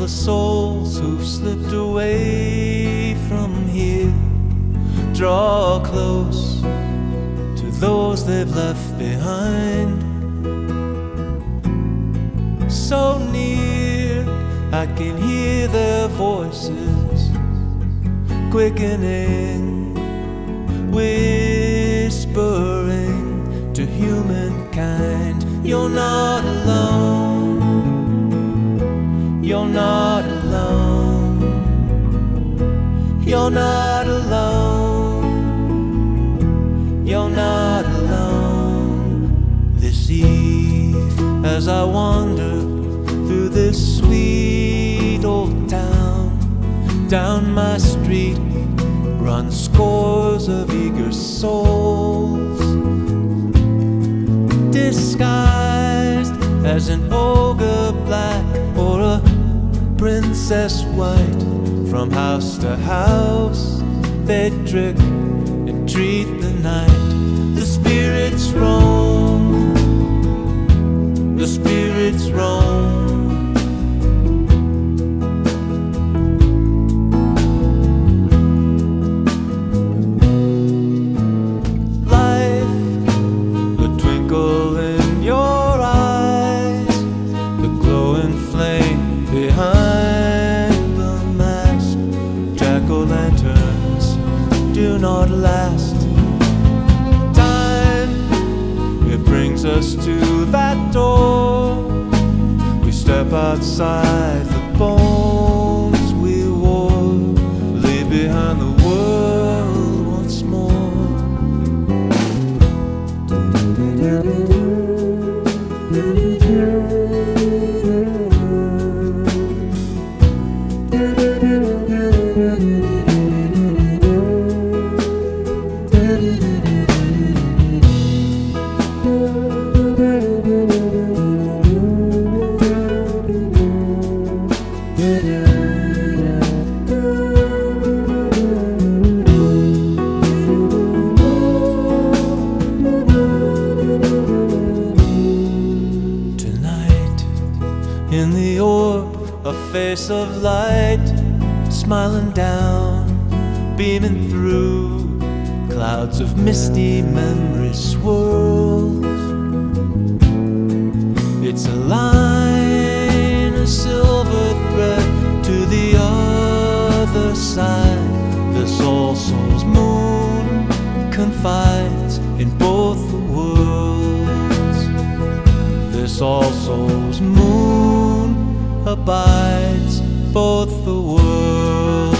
the souls who've slipped away from here draw close to those they've left behind. So near, I can hear their voices quickening, whispering to humankind. You're not alone. You're not alone. You're not alone. You're not alone. This eve, as I wander through this sweet old town, down my street run scores of eager souls, disguised as an ogre black or a princess white. From house to house they trick and treat the night. The spirits roam, the spirits roam. Do not last. Time, it brings us to that door. We step outside the bones we wore, leave behind the world once more. In the orb, a face of light, smiling down, beaming through clouds of misty memory swirls. It's a line, a silver thread to the other side. This All Souls moon confides in both the worlds. This All Souls moon abides both the worlds.